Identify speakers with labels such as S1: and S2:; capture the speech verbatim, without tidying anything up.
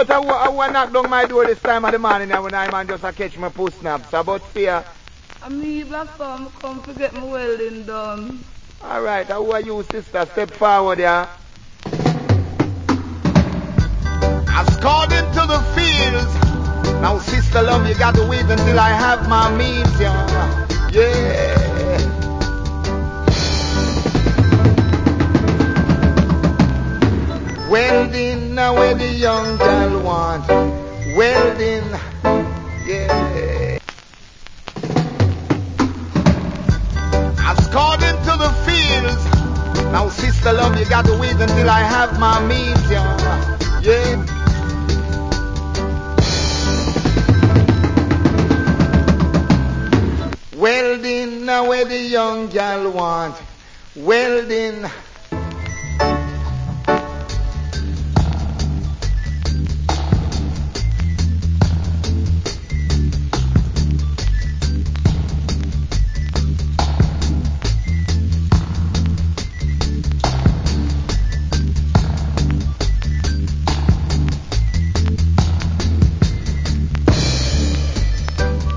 S1: But I, I, I knock down my door this time of the morning and when I man just a catch my puss snaps. About fear.
S2: I me black farm come to get my welding done.
S1: Alright, how are you, sister? Step forward, yeah. I've scored into the fields. Now, sister love, you got to wait until I have my meat, yeah. Yeah. Welding, now where the young girl want. Welding, yeah. I've scored into the fields. Now, sister love, you got to wait until I have my meat, yeah. Yeah. Welding, now where the young girl want. Welding.